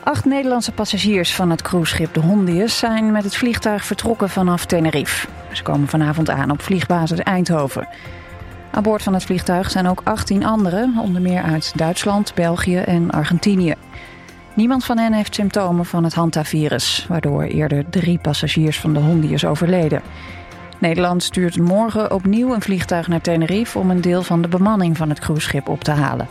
8 Nederlandse passagiers van het cruiseschip de Hondius zijn met het vliegtuig vertrokken vanaf Tenerife. Ze komen vanavond aan op vliegbasis Eindhoven. Aan boord van het vliegtuig zijn ook 18 anderen, onder meer uit Duitsland, België en Argentinië. Niemand van hen heeft symptomen van het hantavirus, waardoor eerder 3 passagiers van de Hondius overleden. Nederland stuurt morgen opnieuw een vliegtuig naar Tenerife om een deel van de bemanning van het cruiseschip op te halen.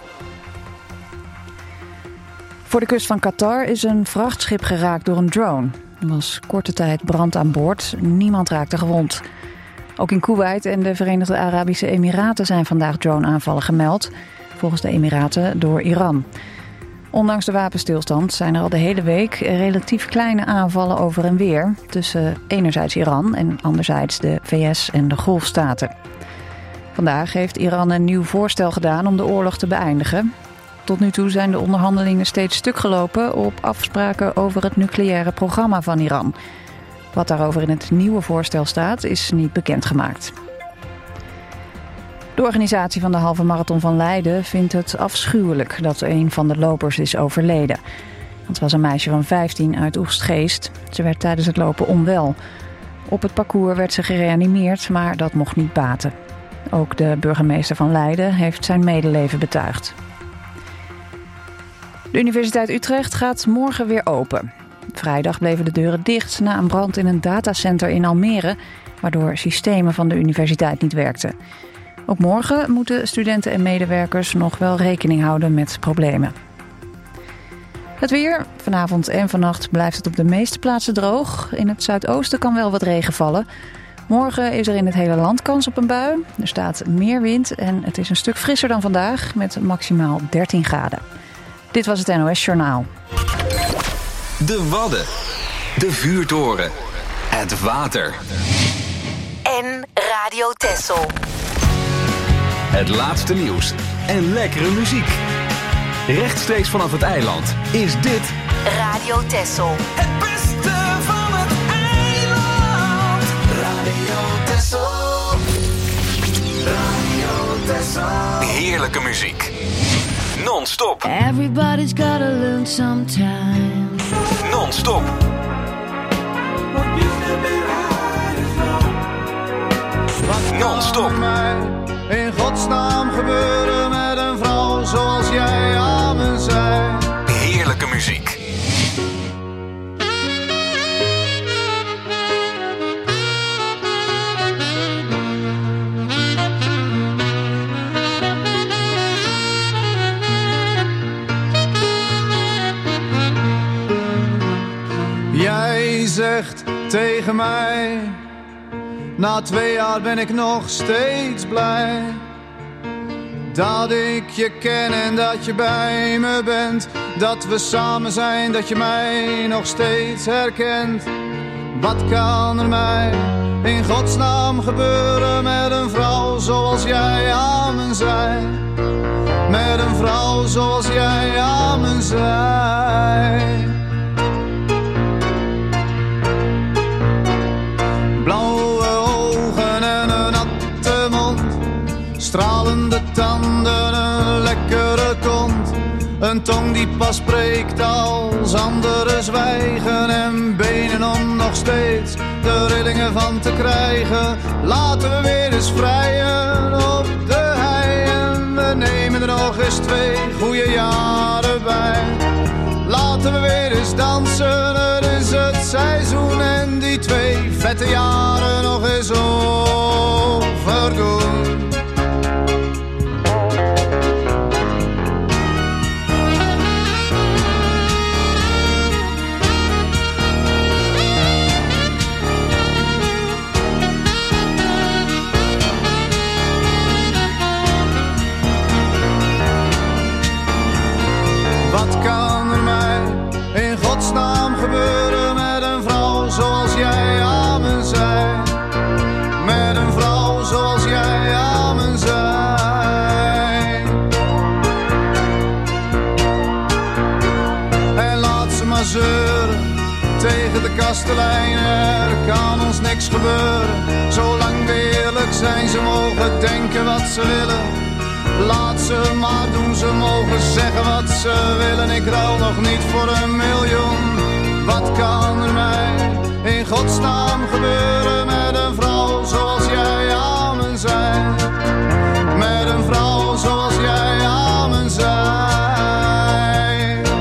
Voor de kust van Qatar is een vrachtschip geraakt door een drone. Er was korte tijd brand aan boord. Niemand raakte gewond. Ook in Kuwait en de Verenigde Arabische Emiraten zijn vandaag drone-aanvallen gemeld. Volgens de Emiraten door Iran. Ondanks de wapenstilstand zijn er al de hele week relatief kleine aanvallen over en weer. Tussen enerzijds Iran en anderzijds de VS en de Golfstaten. Vandaag heeft Iran een nieuw voorstel gedaan om de oorlog te beëindigen. Tot nu toe zijn de onderhandelingen steeds stuk gelopen op afspraken over het nucleaire programma van Iran. Wat daarover in het nieuwe voorstel staat, is niet bekendgemaakt. De organisatie van de halve marathon van Leiden vindt het afschuwelijk dat een van de lopers is overleden. Het was een meisje van 15 uit Oegstgeest. Ze werd tijdens het lopen onwel. Op het parcours werd ze gereanimeerd, maar dat mocht niet baten. Ook de burgemeester van Leiden heeft zijn medeleven betuigd. De Universiteit Utrecht gaat morgen weer open. Vrijdag bleven de deuren dicht na een brand in een datacenter in Almere, waardoor systemen van de universiteit niet werkten. Ook morgen moeten studenten en medewerkers nog wel rekening houden met problemen. Het weer. Vanavond en vannacht blijft het op de meeste plaatsen droog. In het zuidoosten kan wel wat regen vallen. Morgen is er in het hele land kans op een bui. Er staat meer wind en het is een stuk frisser dan vandaag met maximaal 13 graden. Dit was het NOS Journaal. De Wadden. De Vuurtoren. Het water. En Radio Texel. Het laatste nieuws en lekkere muziek. Rechtstreeks vanaf het eiland is dit Radio Texel. Het beste van het eiland. Radio Texel. Radio Texel. heerlijke muziek. Non-stop. Everybody's gotta learn sometime. Non-stop. Non-stop. In godsnaam gebeuren met een vrouw zoals jij aan me zei. Heerlijke muziek. Jij zegt tegen mij: na 2 jaar ben ik nog steeds blij dat ik je ken en dat je bij me bent. Dat we samen zijn, dat je mij nog steeds herkent. Wat kan er mij in godsnaam gebeuren met een vrouw zoals jij aan me zei? Met een vrouw zoals jij aan me zei. Blauwe ogen en een natte mond, stralende tanden, een lekkere kont. Een tong die pas spreekt als anderen zwijgen. En benen om nog steeds de rillingen van te krijgen. Laten we weer eens vrijen op de hei. En we nemen er nog eens 2 goede jaren bij. Laten we weer eens dansen, het is het seizoen. En die 2 vette jaren nog eens overdoen. Wat kan er mij in godsnaam gebeuren met een vrouw zoals jij aan me zei? Met een vrouw zoals jij aan me zei. En laat ze maar zeuren tegen de kastelein. Er kan ons niks gebeuren, zolang we eerlijk zijn. Ze mogen denken wat ze willen. Laat ze maar doen, ze mogen zeggen wat ze willen. Ik ruil nog niet voor 1 miljoen. Wat kan er mij in godsnaam gebeuren met een vrouw zoals jij aan me zijn? Met een vrouw zoals jij aan me zijn.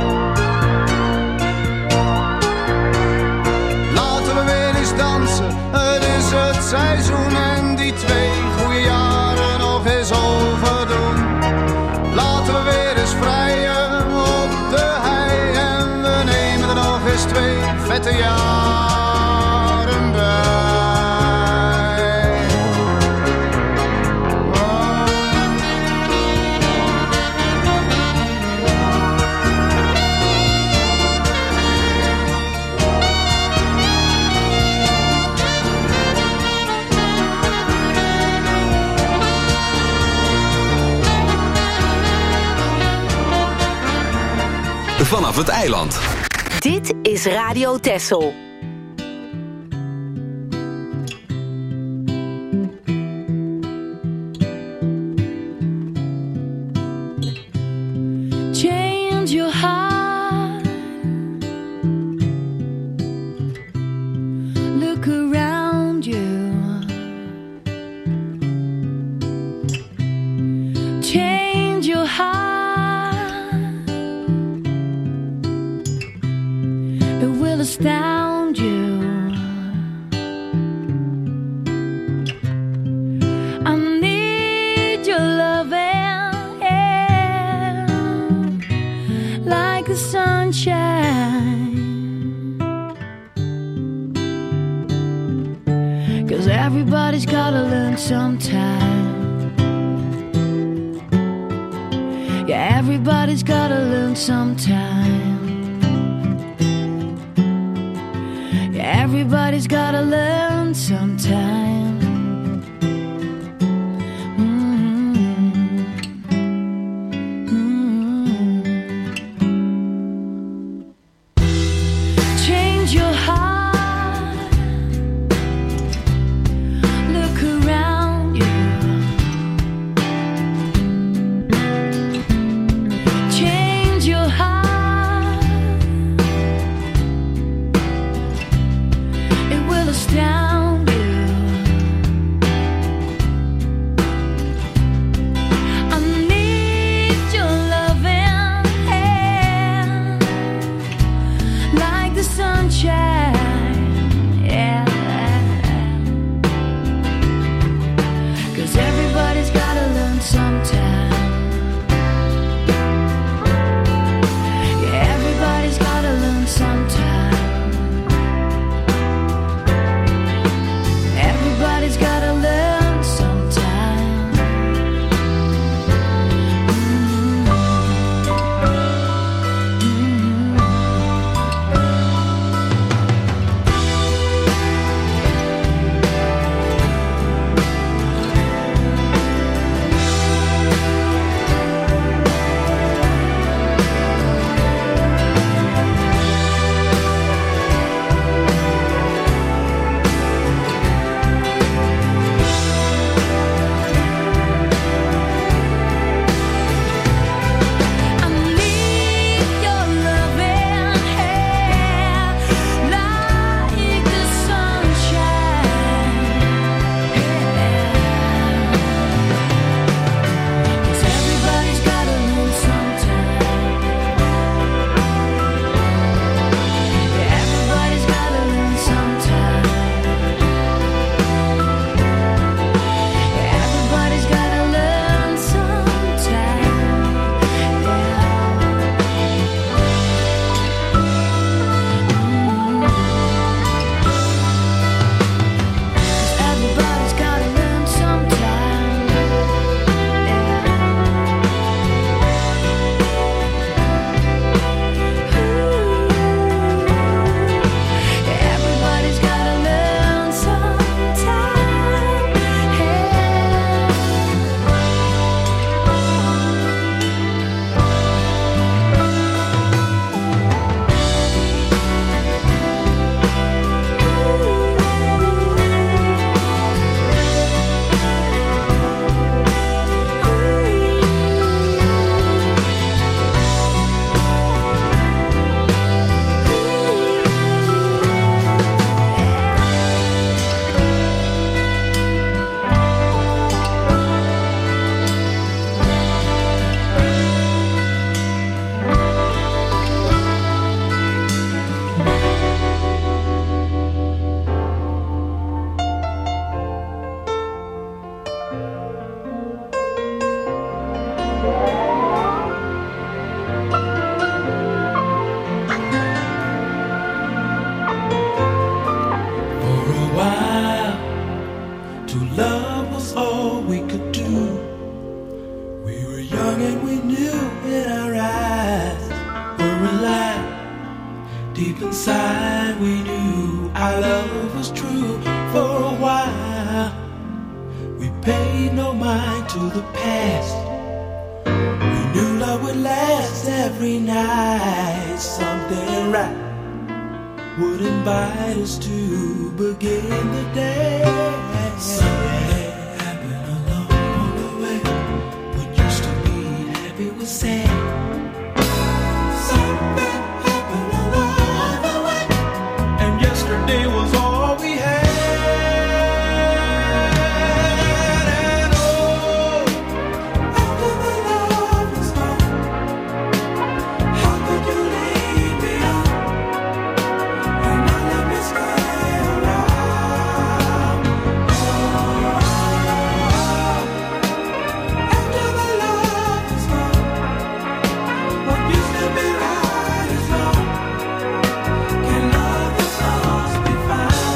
Laten we weer eens dansen, het is het seizoen en die 2 goede jaren nog eens overdoen. Laten we weer eens vrijen op de hei en we nemen er nog eens 2 vette jaren bij. Vanaf het eiland. Dit is Radio Texel. Change your heart. Look around you. Change your heart. It will astound you. I need your loving, yeah, like the sunshine. 'Cause everybody's gotta learn sometime. Yeah, everybody's gotta learn sometime. Everybody's gotta learn sometime. Change your heart. Look around you. Change your heart. Astound you. Deep inside we knew our love was true. For a while we paid no mind to the past. We knew love would last every night. Something right would invite us to begin the day. Something happened along the way. What used to be happy was sad. Something happened along the way, and yesterday was all we had. And oh, after the love is gone, how could you leave me on? And not let me stay around. After the love is gone, what used to be right is wrong. Can love that's lost be found?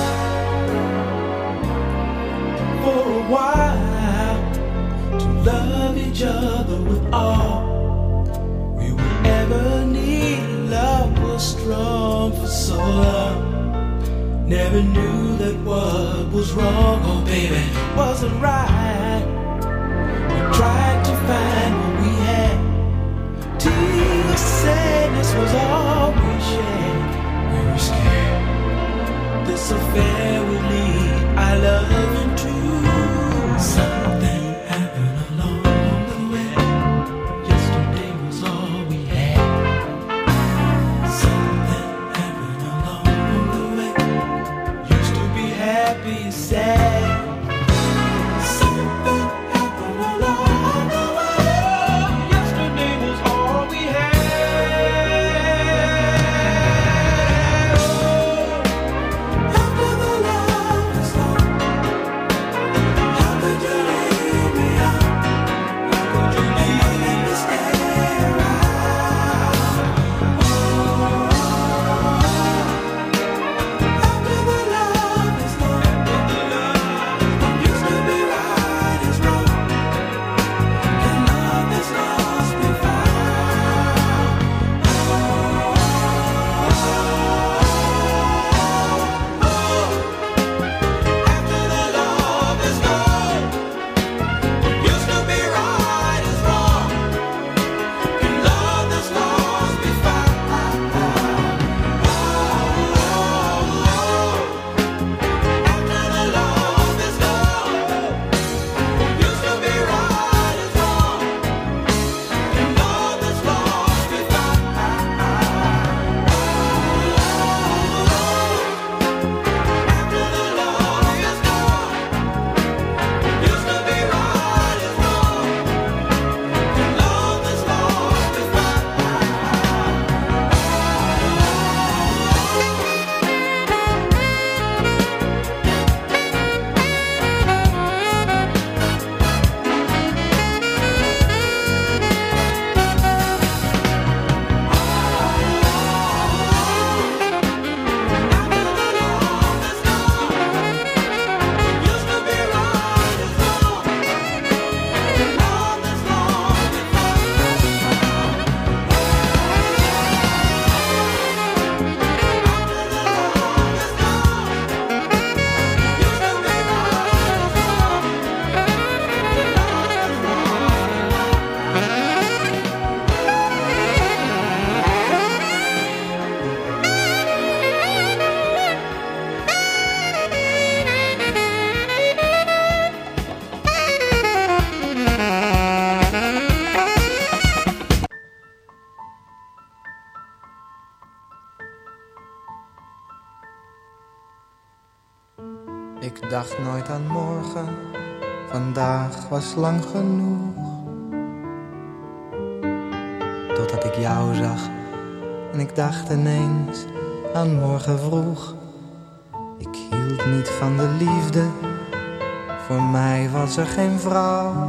For a while, to love each other with all we would ever need. Love was strong for so long. Never knew that what was wrong, oh baby, wasn't right. We tried to find what we had. Tears of sadness was all we shared. We were scared this affair would lead our love into something happened along the way. Yesterday was all we had. Something happened along the way. Used to be happy, sad. Something happened along the way. Yesterday was all we had. After the love is gone, how could you leave me on? How could you leave me to stay around? After the love is gone, what used to be right is wrong. Can love that's lost be found? After the love is gone, what used to be right is wrong. Can love that's lost be found? After the love is gone, what used to be right is wrong. Can love that's lost be found? After the love is gone, what used to be right is wrong. Can love that's lost be found? Ik dacht nooit aan morgen, vandaag was lang genoeg. Totdat ik jou zag en ik dacht ineens aan morgen vroeg. Ik hield niet van de liefde, voor mij was er geen vrouw.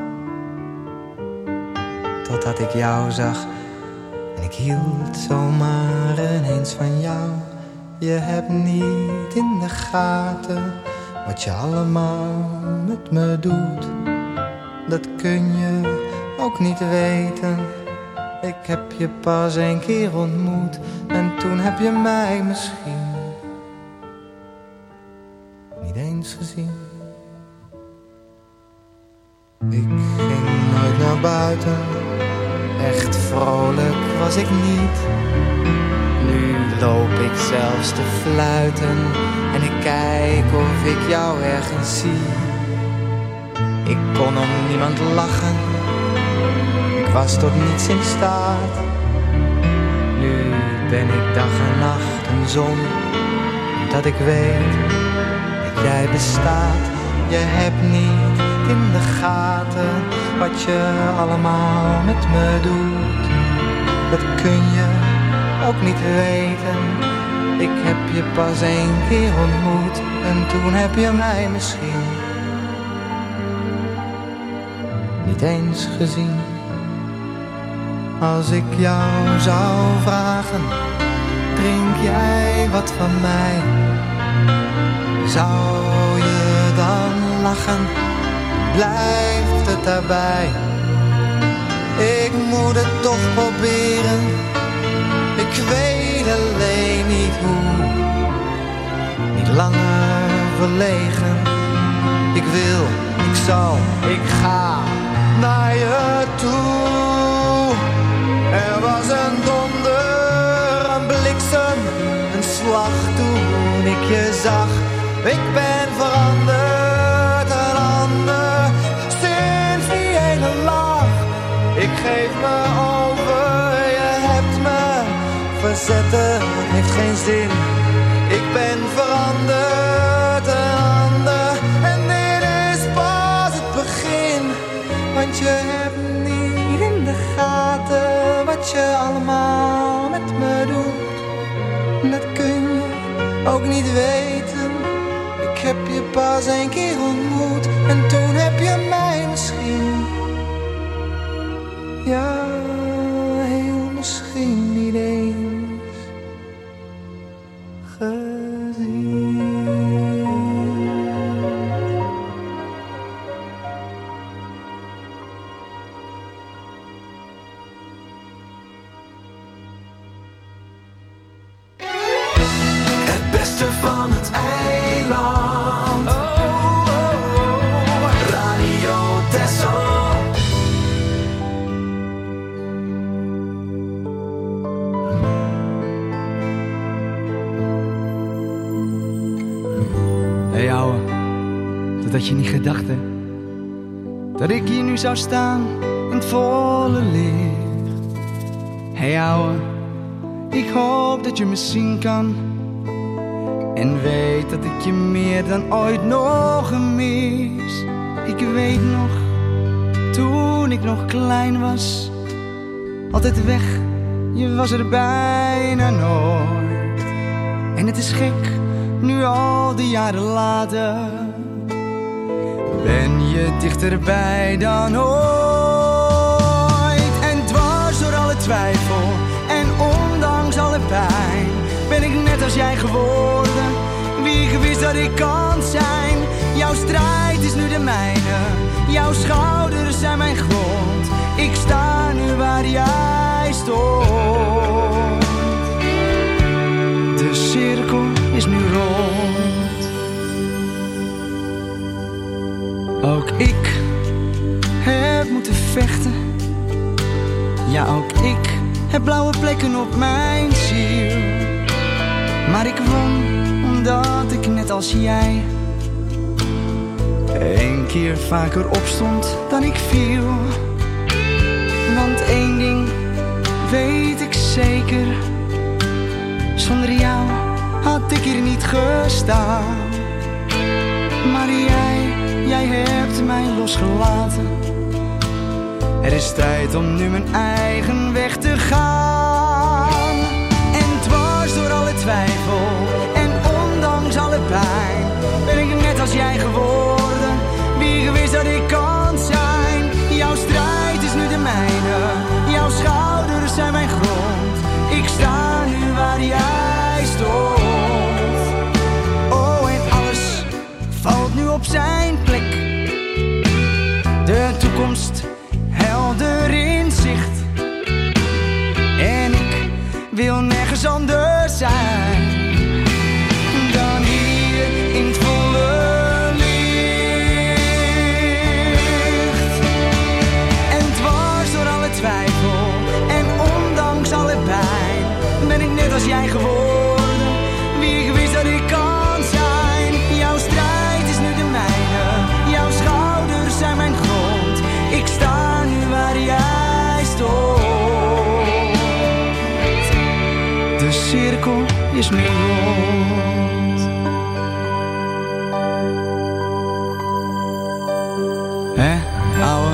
Totdat ik jou zag en ik hield zomaar ineens van jou. Je hebt niet in de gaten wat je allemaal met me doet. Dat kun je ook niet weten, Ik heb je pas 1 keer ontmoet en toen heb je mij misschien niet eens gezien. Ik ging nooit naar buiten, echt vrolijk was ik niet. Nu loop ik zelfs te fluiten en ik kijk of ik jou ergens zie. Ik kon om niemand lachen, ik was tot niets in staat. Nu ben ik dag en nacht een zon, dat ik weet dat jij bestaat. Je hebt niet in de gaten wat je allemaal met me doet. Dat kun je ook niet weten. Ik heb je pas 1 keer ontmoet en toen heb je mij misschien niet eens gezien. Als ik jou zou vragen, drink jij wat van mij? Zou je dan lachen? Blijft het daarbij? Ik moet het toch proberen, ik weet alleen niet hoe. Niet langer verlegen, ik wil, ik zal, ik ga naar je toe. Er was een donder, een bliksem, een slag toen ik je zag. Ik ben veranderd, een ander, sinds die ene lach. Ik geef me over, je hebt me verzetten, heeft geen zin. Ik ben veranderd, een ander, en dit is pas het begin. Want je hebt niet in de gaten wat je allemaal met me doet. Dat kun je ook niet weten. Ik heb je pas 1 keer ontmoet en toen heb je mij misschien, ja, heel misschien niet eens gezien. Het beste van het eiland. Oh, oh, oh. Radio Texel. Hey ouwe, dat had je niet gedacht hè? Dat ik hier nu zou staan in het volle licht. Hey ouwe, ik hoop dat je me zien kan. En weet dat ik je meer dan ooit nog mis. Ik weet nog, toen ik nog klein was, altijd weg, je was er bijna nooit. En het is gek, nu al die jaren later, ben je dichterbij dan ooit. En dwars door alle twijfel en ondanks alle pijn, ben ik net als jij geworden, wie ik wist dat ik kan zijn. Jouw strijd is nu de mijne, jouw schouders zijn mijn grond. Ik sta nu waar jij stond. De cirkel is nu rond. Ook ik heb moeten vechten. Ja, ook ik heb blauwe plekken op mijn ziel. Maar ik won omdat ik net als jij 1 keer vaker opstond dan ik viel. Want 1 ding weet ik zeker, zonder jou had ik hier niet gestaan. Maar jij hebt mij losgelaten. Er is tijd om nu mijn eigen weg te gaan. En dwars door alle twijfel en ondanks alle pijn, ben ik net als jij geworden, wie ik wist dat ik kan zijn. Jouw strijd is nu de mijne, jouw schouders zijn mijn grond. Ik sta nu waar jij stond. Oh, en alles valt nu op zijn plek. De toekomst helder in zicht. cirkel is nu rond. Hè, ouwe?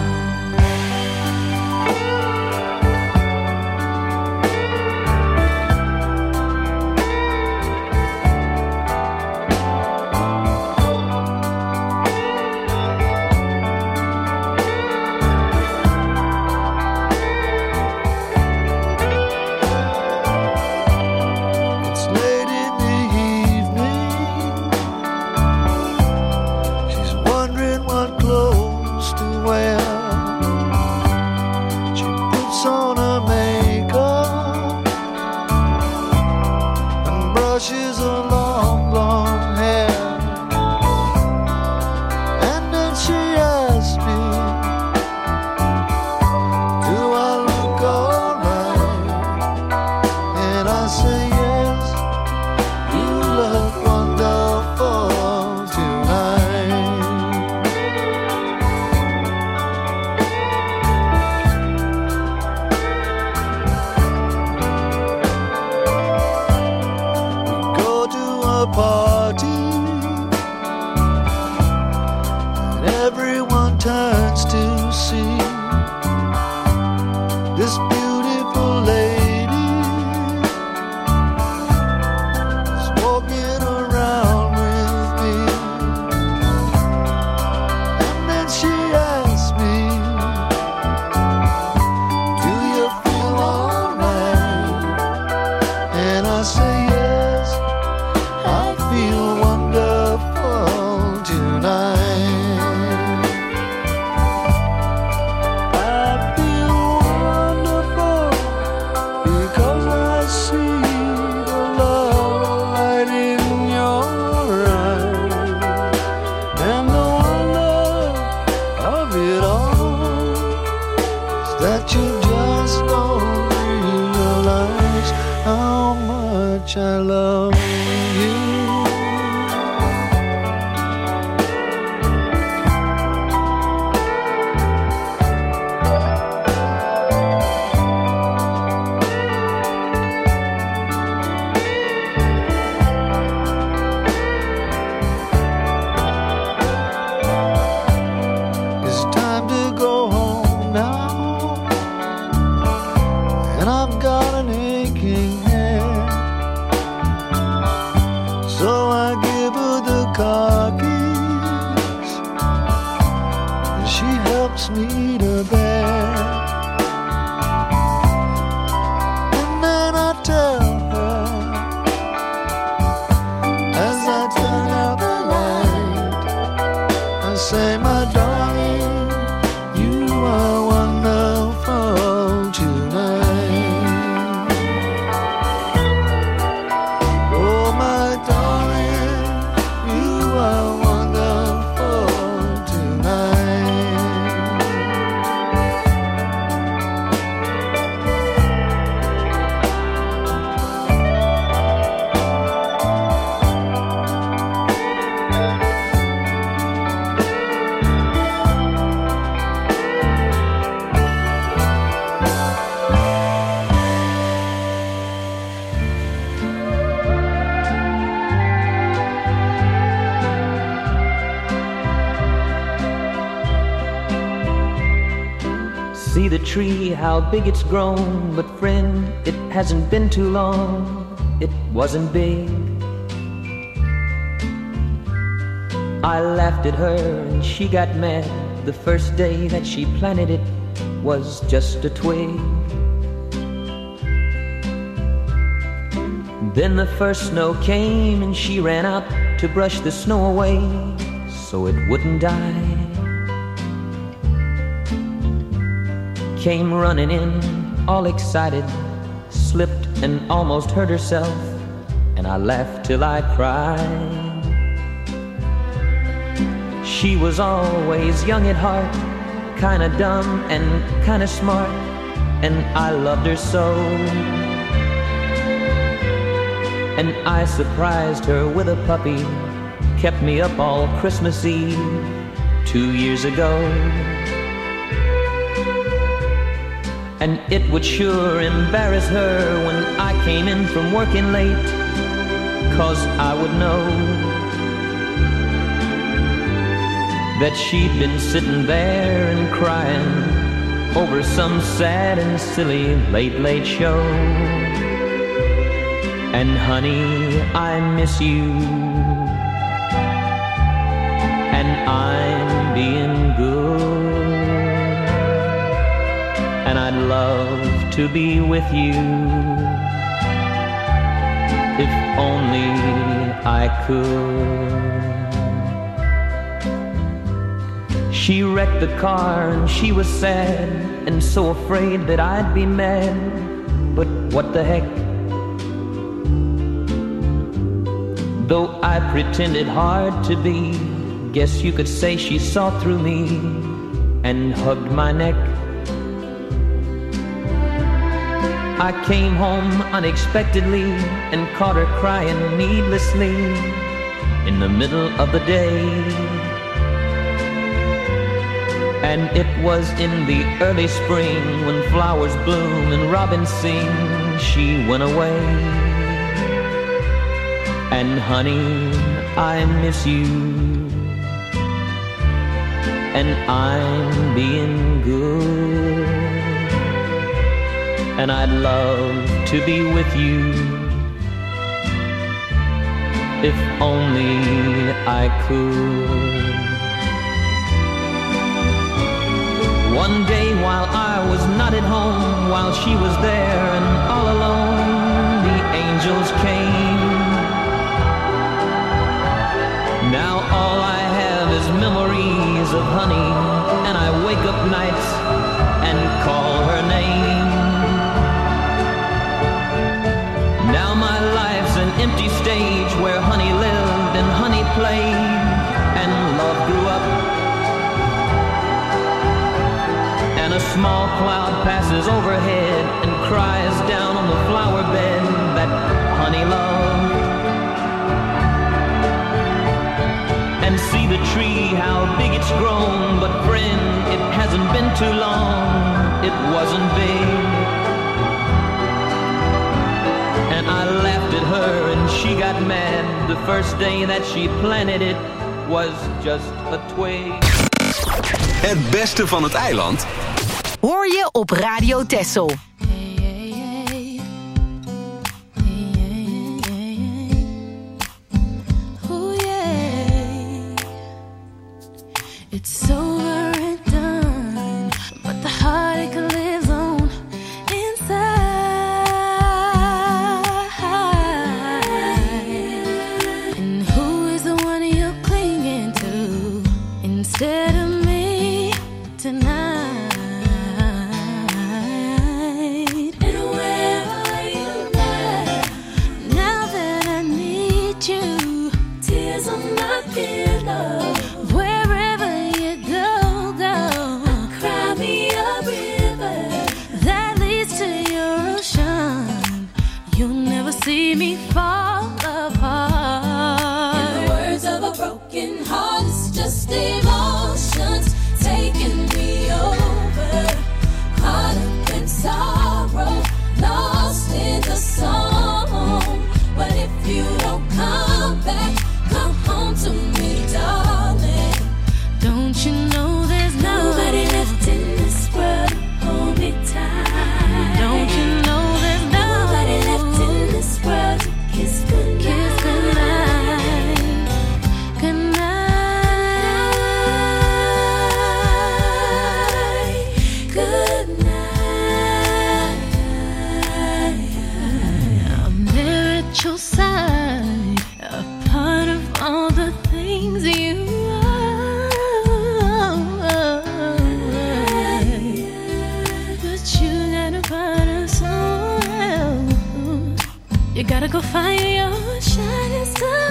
See the tree, how big it's grown. But friend, it hasn't been too long. It wasn't big. I laughed at her and she got mad. The first day that she planted it was just a twig. Then the first snow came and she ran out to brush the snow away so it wouldn't die. Came running in, all excited, slipped and almost hurt herself, and I laughed till I cried. She was always young at heart, kinda dumb and kinda smart, and I loved her so. And I surprised her with a puppy, kept me up all Christmas Eve 2 years ago. and it would sure embarrass her when I came in from working late, 'cause I would know that she'd been sitting there and crying over some sad and silly late show. And honey, I miss you, and I'm being good, and I'd love to be with you if only I could. She wrecked the car and she was sad and so afraid that I'd be mad, but what the heck? Though I pretended hard to be, guess you could say she saw through me and hugged my neck. I came home unexpectedly and caught her crying needlessly in the middle of the day. And it was in the early spring when flowers bloom and robins sing, she went away. And honey, I miss you, and I'm being good, and I'd love to be with you if only I could. One day while I was not at home, while she was there and all alone, the angels came. Now all I have is memories of honey, and I wake up nights and call her name. Now my life's an empty stage where honey lived and honey played and love grew up. And a small cloud passes overhead and cries down on the flower bed that honey loved. And see the tree, how big it's grown, but friend, it hasn't been too long, it wasn't big. And I laughed at her and she got mad. The first day that she planted it was just a twig. Het beste van het eiland hoor je op Radio Texel. It's over and done, but the heartache lives on inside. And who is the one you're clinging to instead of me tonight? See me fall apart. In the words of a broken heart, it's just emotions taking me over. Caught up in sorrow, lost in the song. But if you don't come back, come home to me, darling. Don't you know there's nobody left in this world to hold me tight? Don't you know there's nobody left in this world to kiss goodnight? Kiss goodnight, goodnight, goodnight. I'm there at your side, a part of all the things you are. But you gotta find a someone else. You gotta go find your shining star.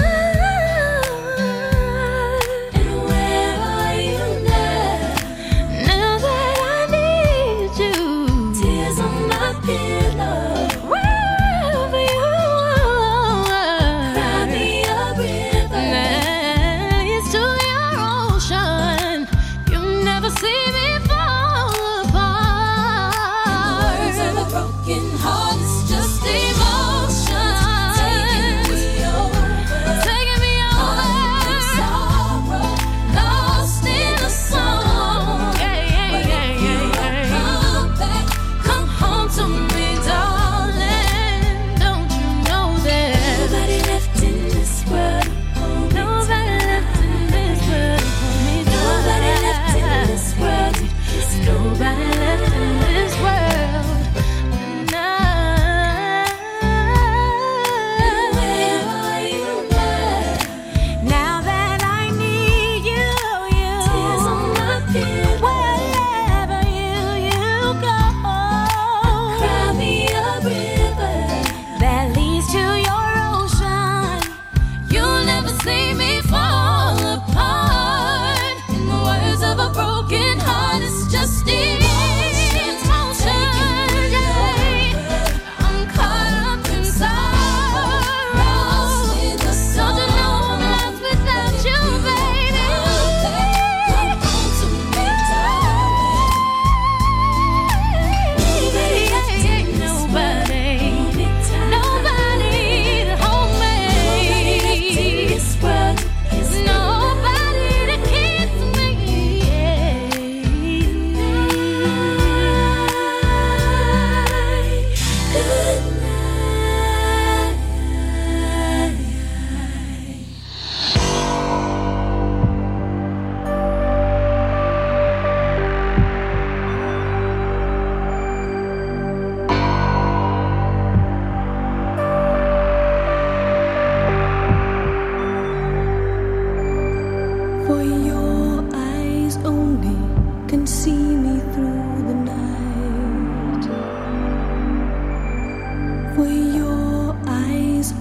And where are you now? Now that I need you, Tears on my pillow. wherever you are, Cry me a river. that leads to your ocean. You never see me fall apart.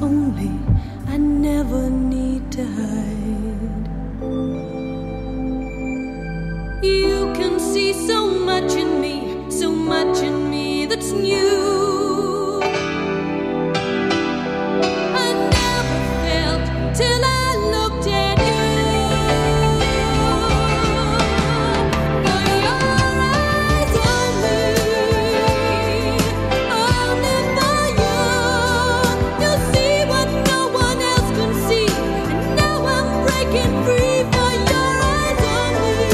only, I never need to hide. You can see so much in me that's new. I never felt till I looked at you. For your eyes only for you. You see what no one else can see, and now I'm breaking free. For your eyes only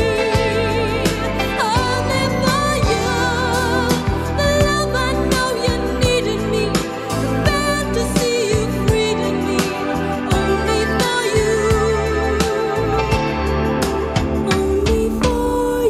for you. The love I know you needed me, the fantasy you freed me, only for you, only for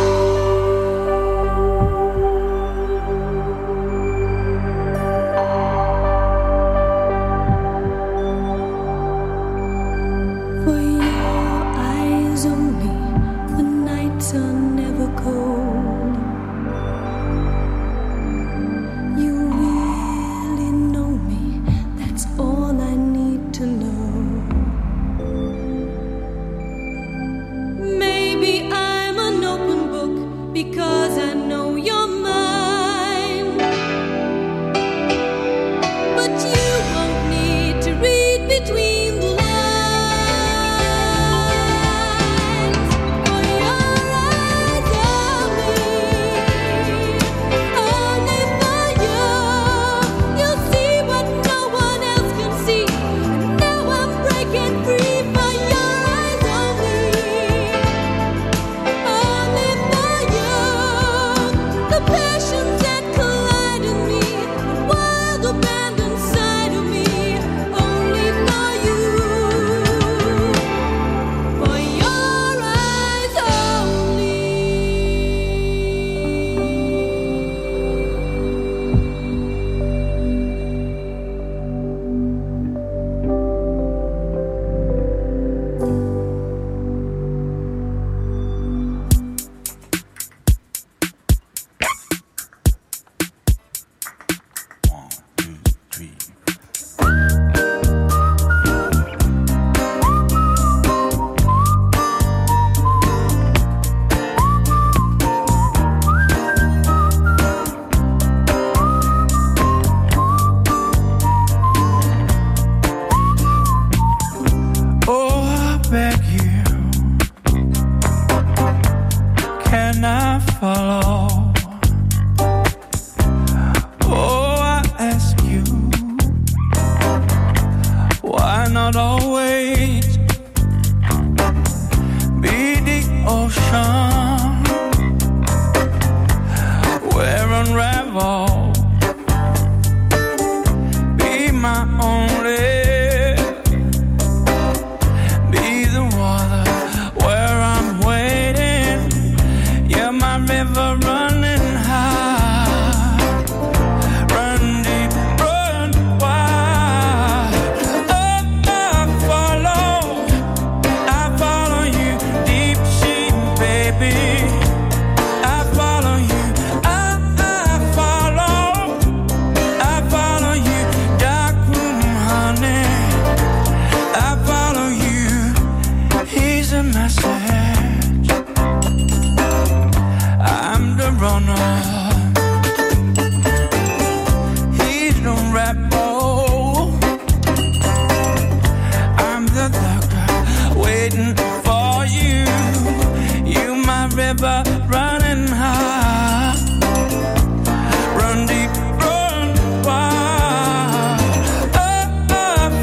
you. For your eyes only, the nights are never cold. You really know me, that's all I need to know. Maybe I'm an open book because I know you're mine. But you won't need to read between the lines. For your eyes only for you. You see what no one else can see, and now I'm breaking free. For your eyes only for you. The passions that collide in me, the wild abandon side of me, only for you. For your eyes only. Oh, I beg you, can I follow? Oh, I ask you, why not always be the ocean where unravel, be my only. Be the water where I'm waiting. You're my river running high, run deep, run wide. Oh, I follow you, deep sea, baby. I follow you, I follow you, dark room, honey. I follow you. Here's a message. I'm the runner. He's the rebel. I'm the doctor waiting for you. You my river running high. Run deep, run wide. I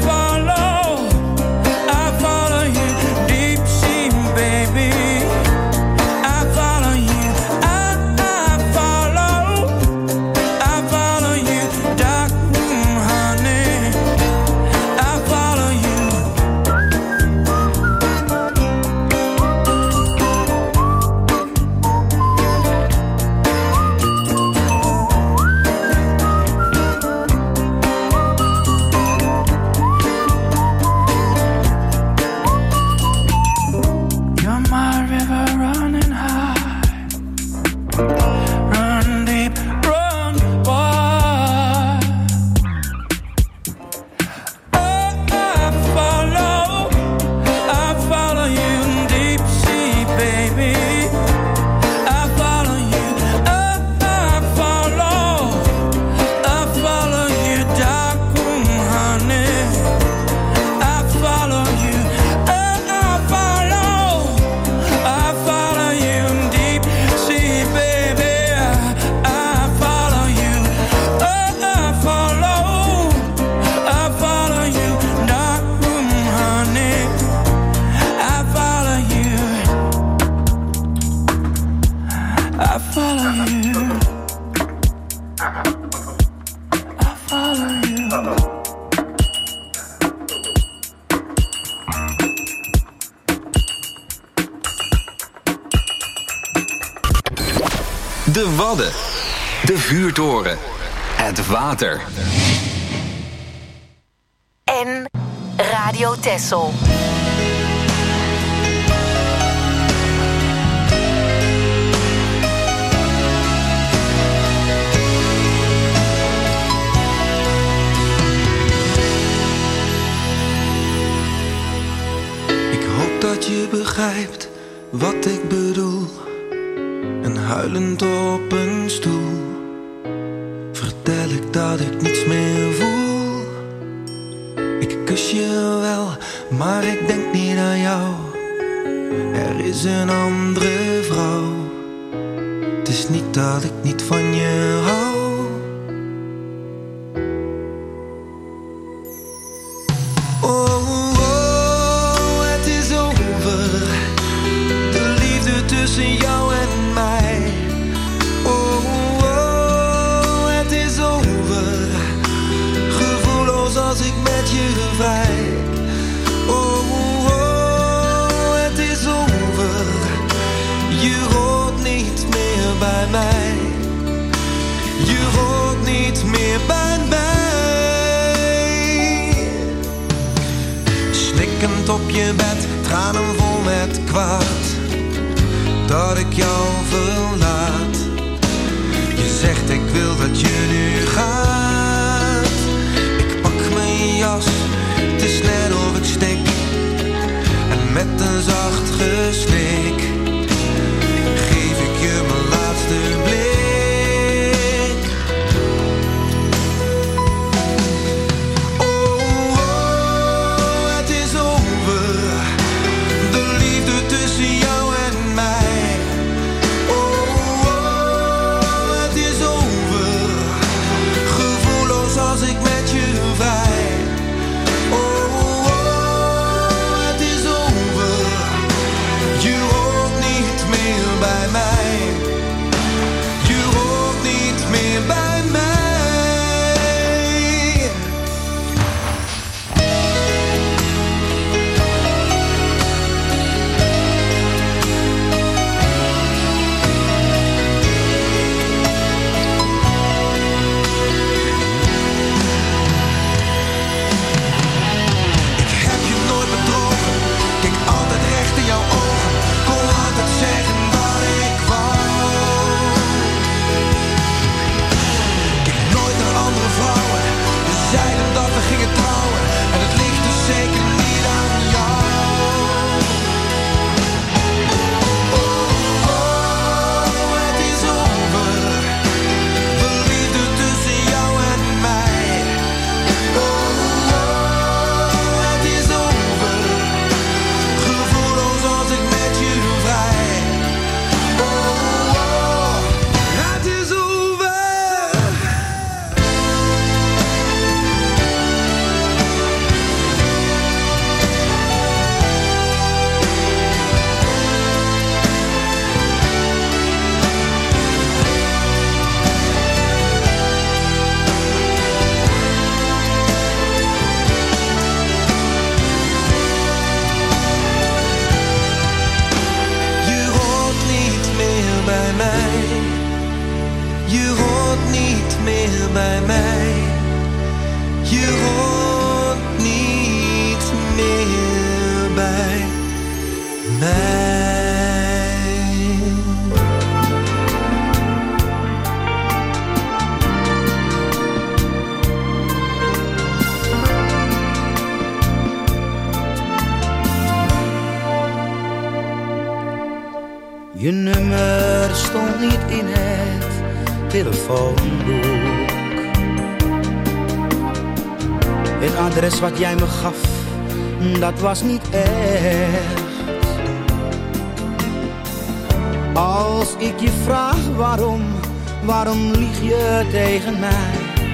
follow you, deep sea, baby. I follow you, I follow you, dark room, honey. I follow you. De Wadden. De vuurtoren. Het water. En Radio Texel. Ik hoop dat je begrijpt wat ik bedoel. En huilend op een stoel vertel ik dat ik niets meer voel. Ik kus je wel, maar ik denk niet aan jou. Er is een andere vrouw. Het is niet dat ik niet van je hou. Tussen jou en mij. Oh, oh, het is over. Gevoelloos als ik met je vrij. Oh, oh, het is over. Je hoort niet meer bij mij. Je hoort niet meer bij mij. Snikkend op je bed, tranen vol met kwaad. Dat ik jou verlaat. Je zegt ik wil dat je nu gaat. Ik pak mijn jas, het is net of ik stik. En met een zacht gesnik geef ik je mijn laatste blik. Oh, oh, het is over. De liefde tussen jou en mij. Als ik met je vrij. Oh, oh, het is over. Je hoort niet meer bij mij. Je hoort niet meer bij mij. Gingen trouwen en het ligt dus zeker niet aan jou. Oh, oh, het is over. De liefde tussen jou en mij. Oh, oh, het is over. Gevoelloos als ik met je vrij. Oh, oh, het is over. Bij mij. Je hoort niet meer bij mij. Je hoort niet meer bij mij. Je nummer stond niet in het telefoonboek. Het adres wat jij me gaf, dat was niet echt. Als ik je vraag waarom lieg je tegen mij?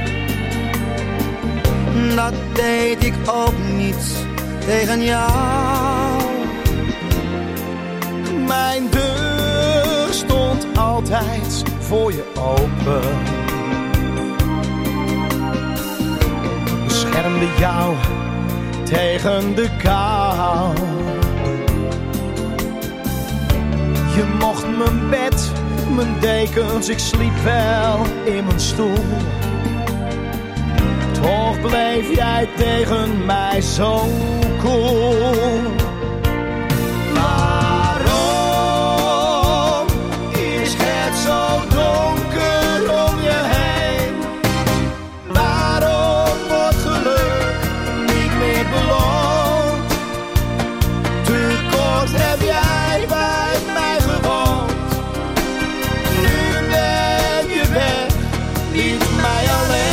Dat deed ik ook niet tegen jou. Mijn deur stond altijd voor je open. Beschermde jou tegen de kou. Je mocht mijn bed mijn dekens, ik sliep wel in mijn stoel. Toch bleef jij tegen mij zo koel. Waarom is het zo donker om je heen? Waarom wordt geluk niet meer beloond? Te kort heb jij bij mij gewoond. Nu ben je weg, liet mij alleen.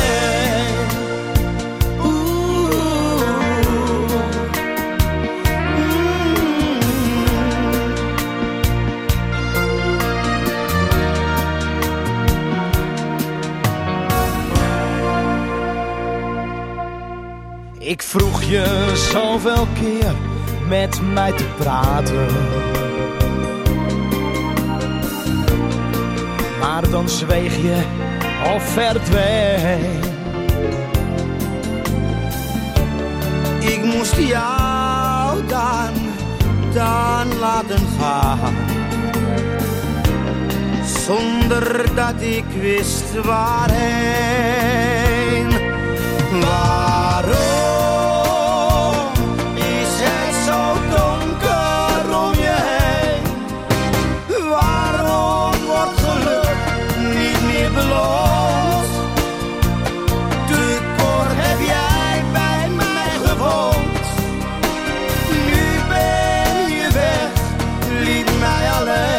Ik vroeg je zoveel keer met mij te praten, maar dan zweeg je of verdween. Ik moest jou dan laten gaan, zonder dat ik wist waarheen. Waarom is het zo donker om je heen? Waarom wordt geluk niet meer beloond? Te kort heb jij bij mij gewoond. Nu ben je weg, liet mij alleen.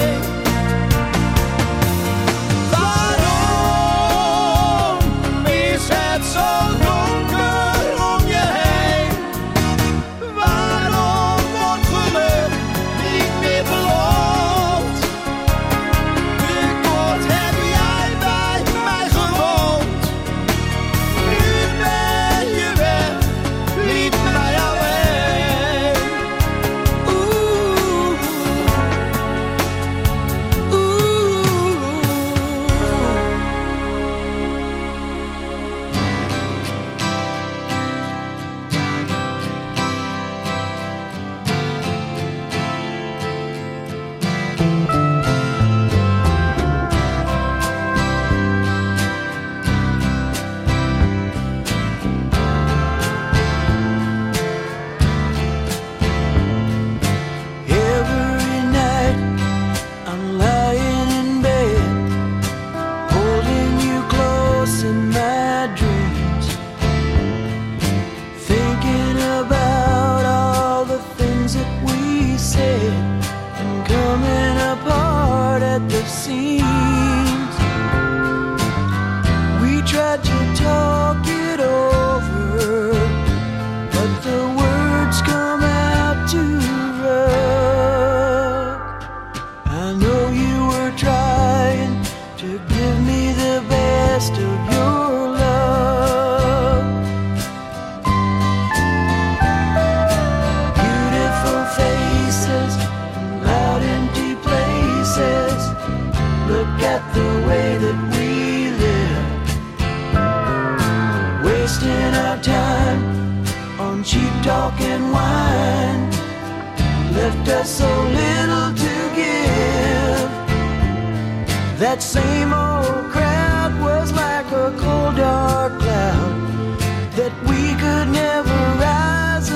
That same old crowd was like a cold dark cloud that we could never rise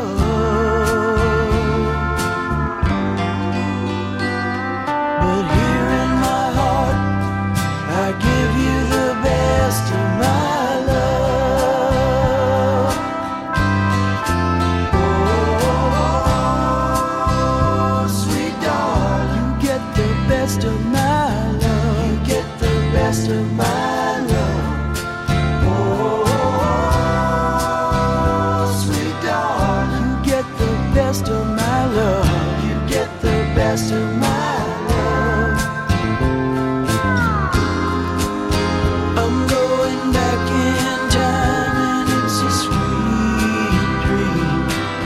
above. But here in my heart I give you the best of my love. Oh, sweet darling, you get the best of my best of my love. Oh, sweet darling, you get the best of my love. You get the best of my love. I'm going back in time and it's a sweet dream.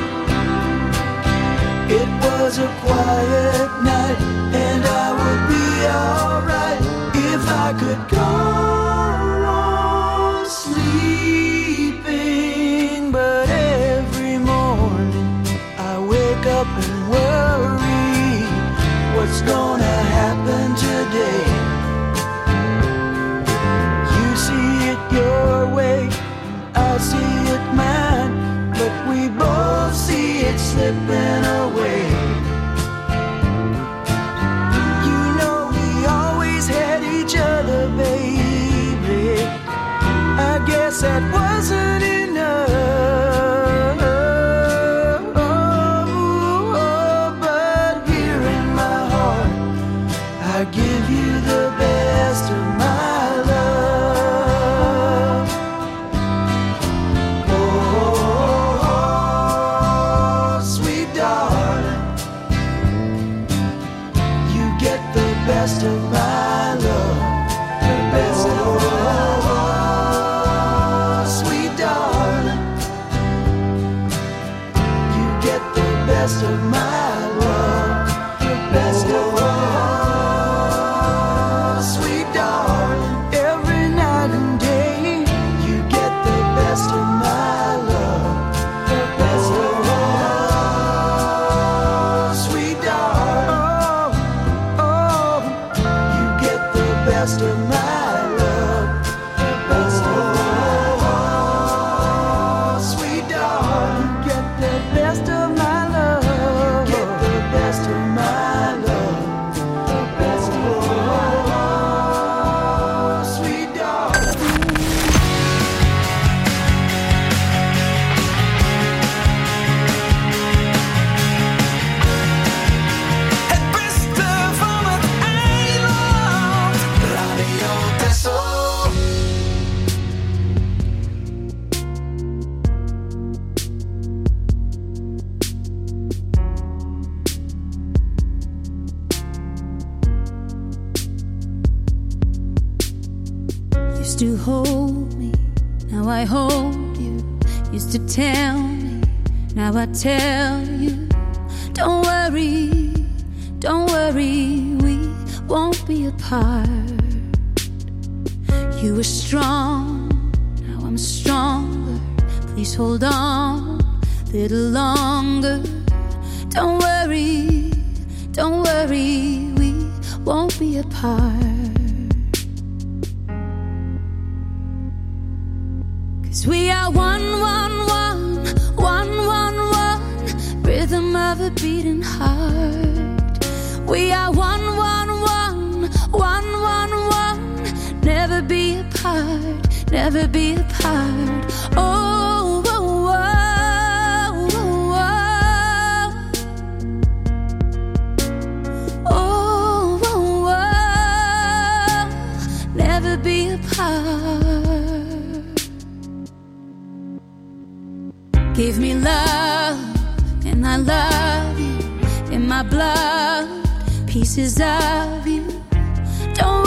It was a quiet night and I would be alright if I could go on sleeping. But every morning I wake up and worry what's gonna happen today. slipping away. You know we always had each other, baby. I guess that wasn't enough. But here in my heart, I give you the best of my love. Oh, sweet darling, you get the best of my love. The best of my love. Sweet darling, you get the best of my love. The best of my love. Sweet darling, every night and day, you get the best of my love. The best of my love. Sweet darling, oh, you get the best of my love. The best of my love. Sweet darling, get the best of my love. Get the best of my love. The best of my love. Sweet darling. Het beste van het eiland. Radio Texel. Used to hold me, now I hold you. Used to tell me, now I tell you. Don't worry, we won't be apart. You were strong, now I'm stronger. Please hold on a little longer. Don't worry, we won't be apart. 'Cause we are one, rhythm of a beating heart. We are one, never be apart, never be apart. Oh, oh, oh, oh, oh, oh, oh, never be apart. Give me love, and I love you. In my blood, pieces of you. Don't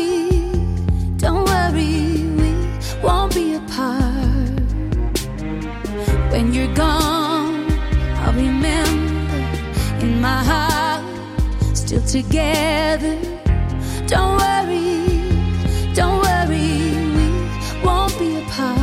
worry, we won't be apart. When you're gone, I'll remember in my heart, still together. Don't worry, we won't be apart.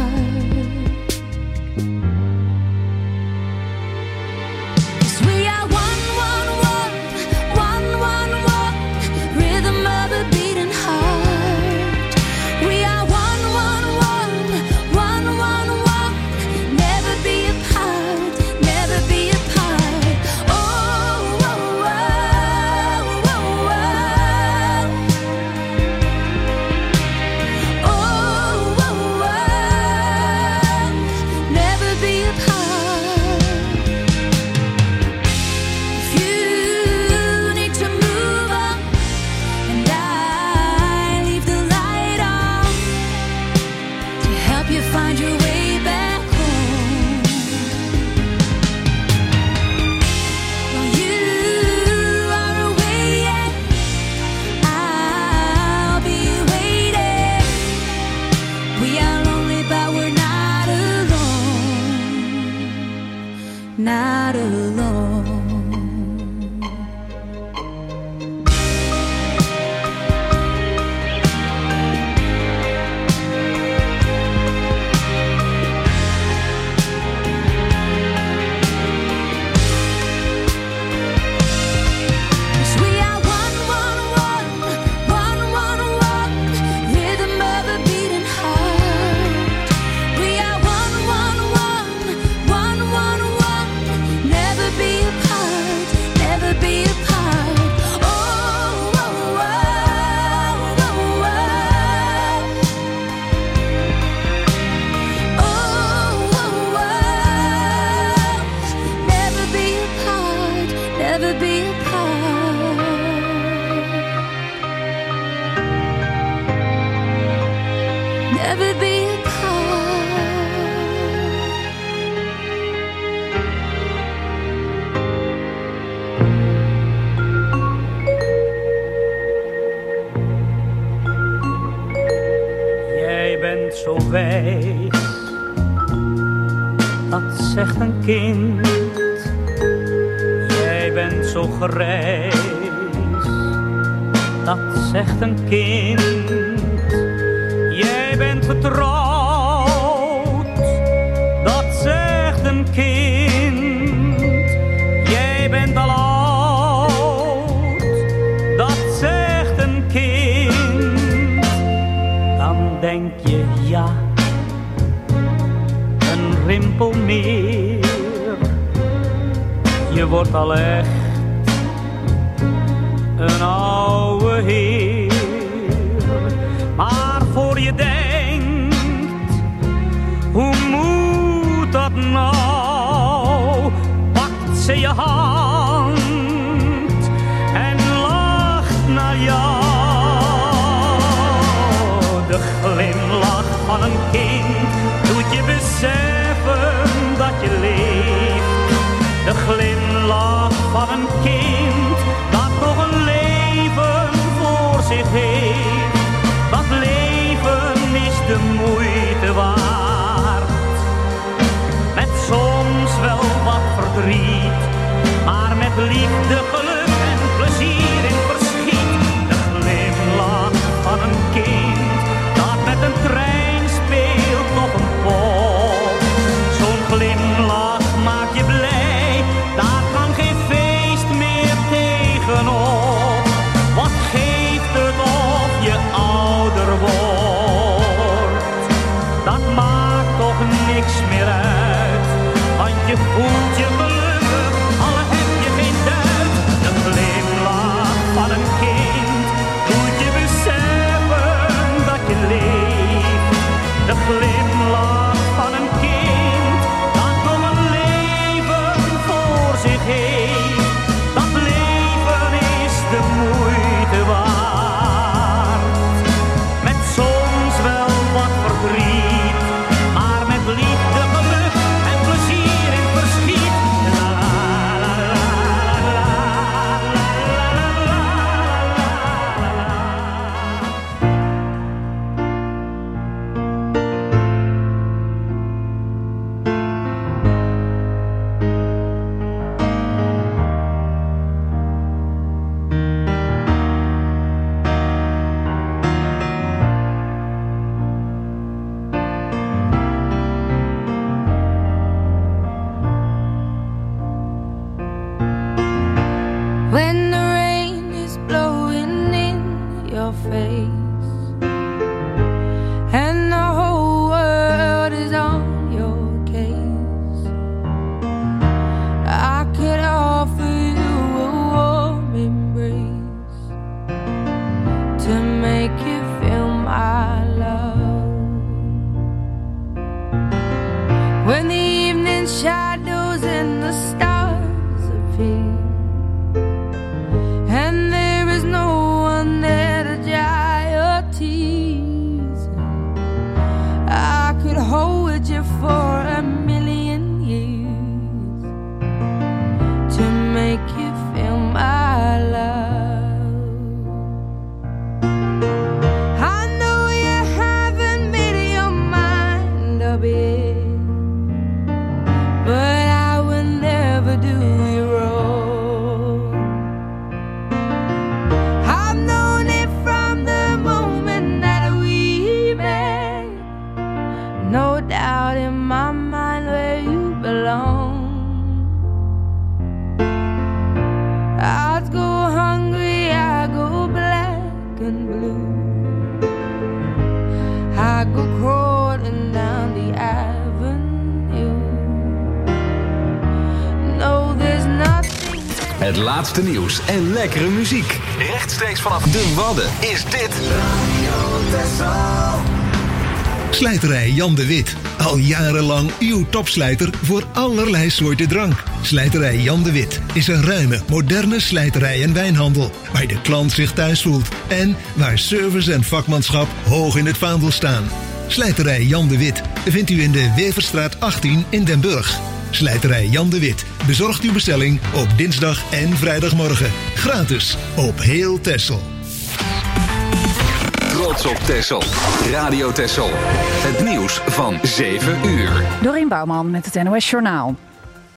Not alone. Never be zegt een kind, jij bent zo grijs. Dat zegt een kind, jij bent getrouwd. Dat zegt een kind, jij bent al oud. Dat zegt een kind, dan denk je ja, een rimpel meer. Je wordt al echt een oude heer. Maar voor je denkt, hoe moet dat nou? Pakt ze je hand en lacht naar jou. De glimlach van een kind doet je beseffen dat je leeft. De glimlach van een kind dat nog een leven voor zich heeft. Dat leven is de moeite waard. Met soms wel wat verdriet, maar met liefde, geluk en plezier in verschiet. De glimlach van een kind dat met een trein speelt op een pop. Zo'n glimlach maakt je blij, daar kan geen feest meer tegenop. Wat geeft het of je ouder wordt? Dat maakt toch niks meer uit, want je voelt je gelukkig, al heb je geen duit. De glimlach van een kind doet je beseffen dat je leeft. De glimlach van een kind dat nog een leven voor zich heeft. Dat leven is de moeite waard. Met soms wel wat verdriet, maar met liefde, geluk en plezier in verschiet. La la la la la When the rain is blowing in your face and the whole world is on your case, I could offer you a warm embrace to make you feel my love. When the evening shadows and the stars appear and there is no one there to dry your tears, I could hold you for a million years to make you feel my love. I know you haven't made your mind up yet, but I will never do you wrong. I've known it from the moment that we met. No doubt in my mind where you belong. I'd go hungry, I go black and blue. I go crawling down the avenue. No, there's nothing. Het laatste nieuws en lekkere muziek. Rechtstreeks vanaf de Wadden is dit Radio Texel. Slijterij Jan de Wit. Al jarenlang uw topslijter voor allerlei soorten drank. Slijterij Jan de Wit is een ruime, moderne slijterij en wijnhandel, waar de klant zich thuis voelt en waar service en vakmanschap hoog in het vaandel staan. Slijterij Jan de Wit vindt u in de Weverstraat 18 in Den Burg. Slijterij Jan de Wit bezorgt uw bestelling op dinsdag en vrijdagmorgen. Gratis op heel Texel. trots op Texel. Radio Texel. Het nieuws van 7 uur. Dorien Bouwman met het NOS Journaal.